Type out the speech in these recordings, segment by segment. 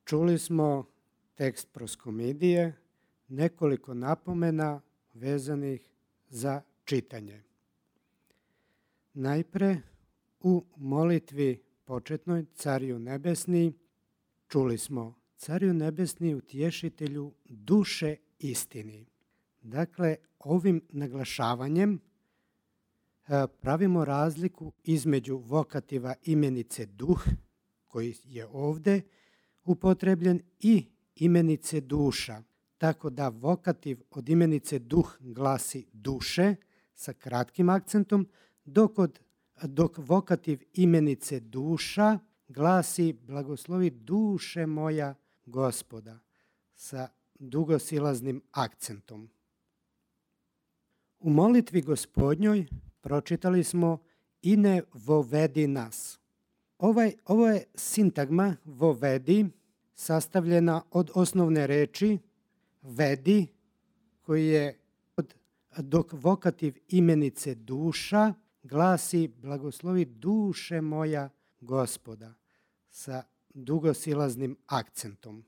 Čuli smo tekst proskomidije, nekoliko napomena vezanih za čitanje. Najpre u molitvi početnoj Cariju nebesni čuli smo: Cariju nebesni, utješitelju duše istini. Dakle, ovim naglašavanjem pravimo razliku između vokativa imenice duh, koji je ovdje upotrebljen, i imenice duša. Tako da vokativ od imenice duh glasi duše sa kratkim akcentom, dok vokativ imenice duša glasi blagoslovi duše moja Gospoda sa dugosilaznim akcentom. U molitvi Gospodnjoj pročitali smo i ne vovedi nas. Ovo je sintagma vovedi sastavljena od osnovne reči vedi, koji je dok vokativ imenice duša glasi blagoslovi duše moja Gospoda sa dugosilaznim akcentom.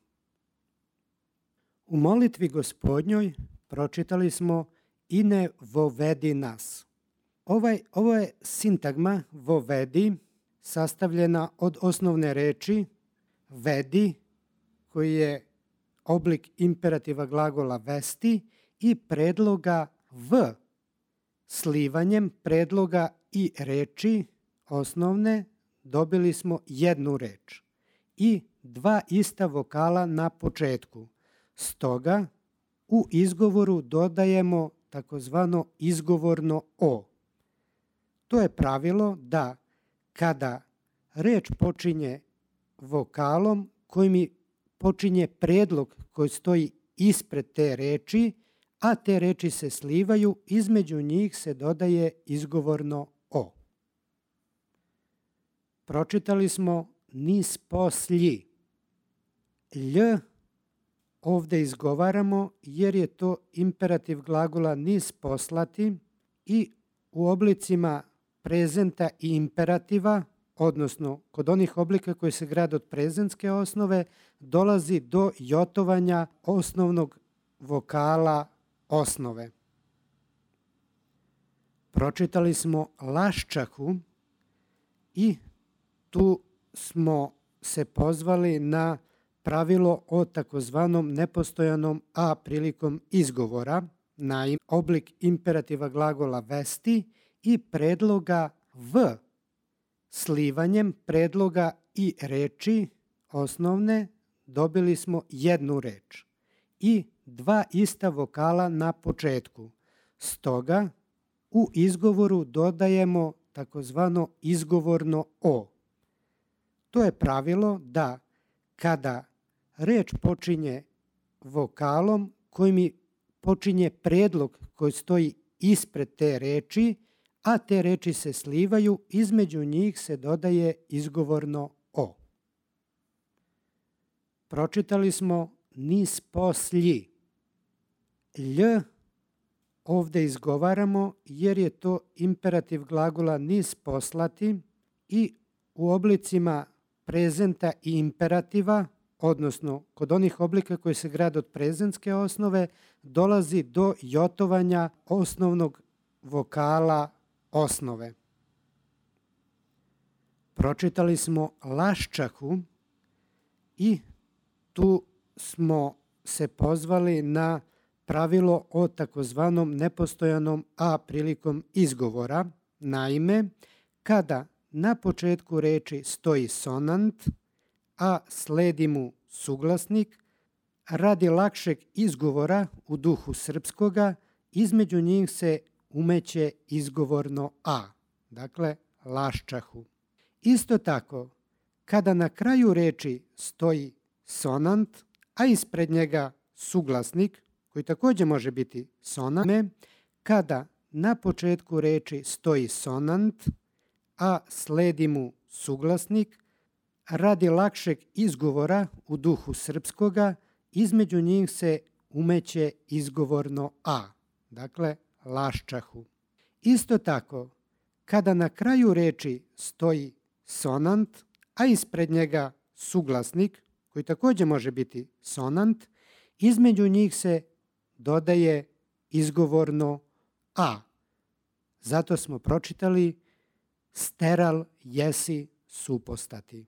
U molitvi Gospodnjoj pročitali smo i ne vovedi nas. Ovo je sintagma vovedi sastavljena od osnovne reči vedi, koji je oblik imperativa glagola vesti, i predloga v. Slivanjem predloga i reči osnovne dobili smo jednu reč i dva ista vokala na početku. Stoga u izgovoru dodajemo takozvano izgovorno o. To je pravilo da kada reč počinje vokalom kojim počinje predlog koji stoji ispred te reči, a te reči se slivaju, između njih se dodaje izgovorno o. Pročitali smo nis poslji. Lj ovdje izgovaramo jer je to imperativ glagola nis poslati i u oblicima prezenta i imperativa, odnosno kod onih oblika koji se grade od prezentske osnove, dolazi do jotovanja osnovnog vokala osnove. Pročitali smo laščahu i tu smo se pozvali na pravilo o takozvanom nepostojanom a prilikom izgovora, na oblik imperativa glagola vesti i predloga v. Slivanjem predloga i reči osnovne dobili smo jednu reč i dva ista vokala na početku. Stoga u izgovoru dodajemo takozvano izgovorno o. To je pravilo da kada reč počinje vokalom kojim počinje predlog koji stoji ispred te reči, a te reči se slivaju, između njih se dodaje izgovorno o. Pročitali smo nis poslji. Lj ovdje izgovaramo jer je to imperativ glagola nis poslati i u oblicima prezenta i imperativa, odnosno kod onih oblika koji se grade od prezentske osnove, dolazi do jotovanja osnovnog vokala osnove. Pročitali smo laščahu i tu smo se pozvali na pravilo o takozvanom nepostojanom a prilikom izgovora. Naime, kada na početku reči stoji sonant, a sledi mu suglasnik, radi lakšeg izgovora u duhu srpskoga, između njih se umeće izgovorno a, dakle laščahu. Isto tako, kada na kraju reči stoji sonant, a ispred njega suglasnik, koji također može biti sonant, kada na početku reči stoji sonant, a sledi mu suglasnik, radi lakšeg izgovora u duhu srpskoga, između njih se umeće izgovorno a, dakle laščahu. Isto tako, kada na kraju reči stoji sonant, a ispred njega suglasnik, koji također može biti sonant, između njih se dodaje izgovorno a. Zato smo pročitali steral jesi supostati.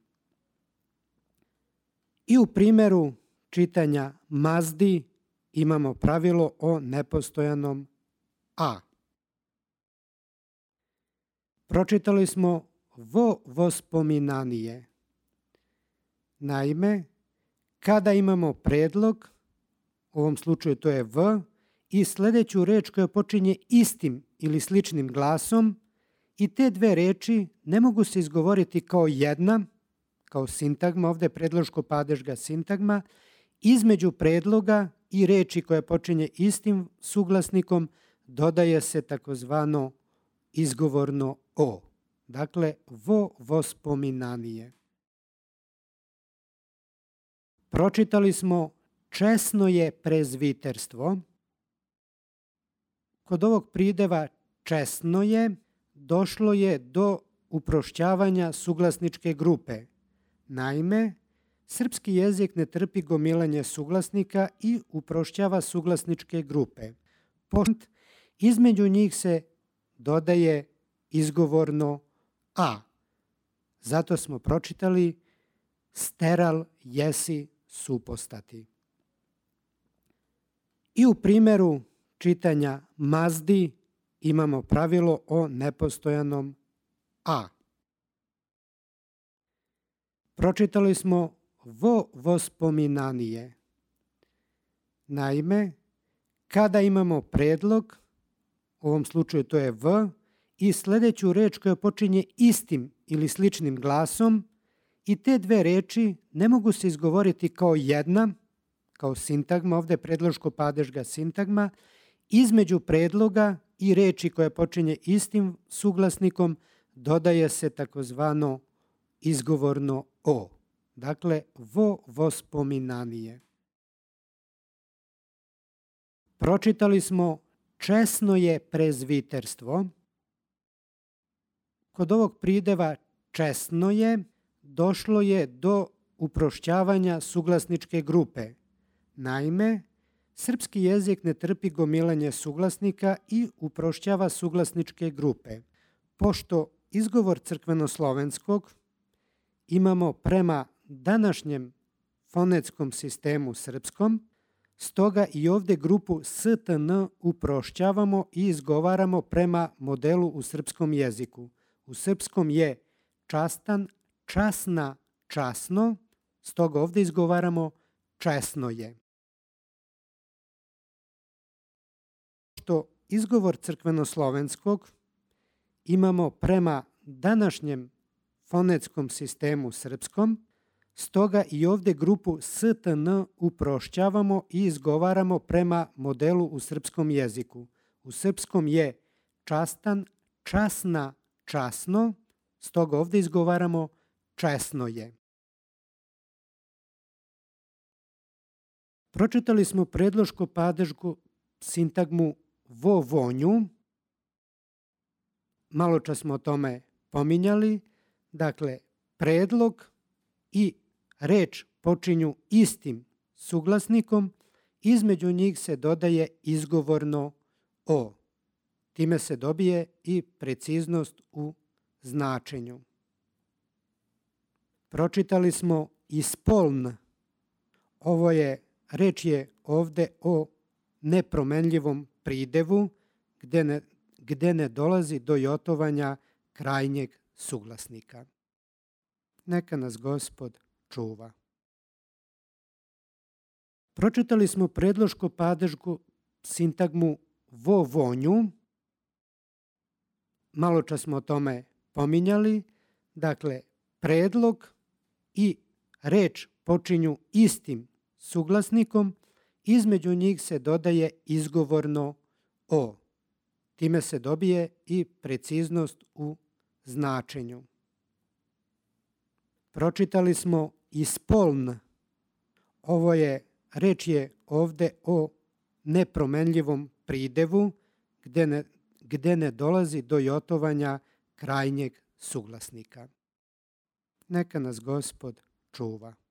I u primjeru čitanja mazdi imamo pravilo o nepostojanom a. Pročitali smo vo vospominanije. Naime, kada imamo predlog, u ovom slučaju to je v, i sljedeću reč koja počinje istim ili sličnim glasom, i te dve reči ne mogu se izgovoriti kao jedna, kao sintagma, ovdje je predloško-padežga sintagma, između predloga i reči koja počinje istim suglasnikom dodaje se takozvano izgovorno o. Dakle, vo vospominanije. Pročitali smo česno je prezviterstvo. Kod ovog prideva česno je došlo je do uprošćavanja suglasničke grupe. Naime, srpski jezik ne trpi gomilanje suglasnika i uprošćava suglasničke grupe. Između njih se dodaje izgovorno a. Zato smo pročitali steral jesi supostati. I u primjeru čitanja mazdi imamo pravilo o nepostojanom a. Pročitali smo vo vospominanije. Naime, kada imamo predlog, u ovom slučaju to je v, i sljedeću reč koja počinje istim ili sličnim glasom, i te dve reči ne mogu se izgovoriti kao jedna, kao sintagma, ovdje je predloško-padežga sintagma, između predloga i reči koja počinje istim suglasnikom dodaje se takozvano izgovorno o. Dakle, vo vospominanije. Pročitali smo česno je prezviterstvo. Kod ovog prideva česno je došlo je do uprošćavanja suglasničke grupe. Naime, srpski jezik ne trpi gomilanje suglasnika i uprošćava suglasničke grupe. Pošto izgovor crkvenoslovenskog imamo prema današnjem fonetskom sistemu srpskom, stoga i ovdje grupu stn uprošćavamo i izgovaramo prema modelu u srpskom jeziku. U srpskom je častan, časna, časno, stoga ovdje izgovaramo česno je. Što izgovor crkvenoslovenskog imamo prema današnjem fonetskom sistemu srpskom, stoga i ovdje grupu stn uprošćavamo i izgovaramo prema modelu u srpskom jeziku. U srpskom je častan, časna, časno, stoga ovdje izgovaramo česno je. Pročitali smo predloško-padežgu sintagmu vo vonju. Malo čas smo o tome pominjali. Dakle, predlog i reč počinju istim suglasnikom, između njih se dodaje izgovorno o. Time se dobije i preciznost u značenju. Pročitali smo ispoln. Reč je ovdje o nepromenljivom pridevu gdje ne dolazi do jotovanja krajnjeg suglasnika. Neka nas Gospod čuva. Pročitali smo predloško-padežgu sintagmu vo vonju. Malo čas smo o tome pominjali. Dakle, predlog i reč počinju istim suglasnikom, između njih se dodaje izgovorno o. Time se dobije i preciznost u značenju. Pročitali smo ispoln. Reč je ovdje o nepromenljivom pridevu gdje ne dolazi do jotovanja krajnjeg suglasnika. Neka nas Gospod čuva.